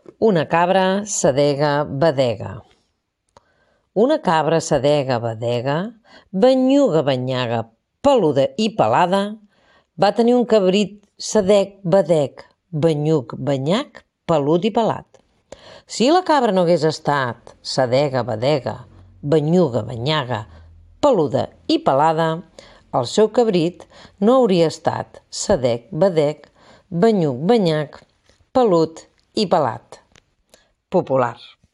Una cabra sedega badega. Una cabra sedega badega, banyuga banyaga, peluda i pelada, va tenir un cabrit sedec badec, banyuc banyac, pelut i pelat. Si la cabra no hagués estat sedega badega, banyuga banyaga, peluda i pelada, el seu cabrit no hauria estat sedec badec, banyuc banyac, pelut i pelat. Popular.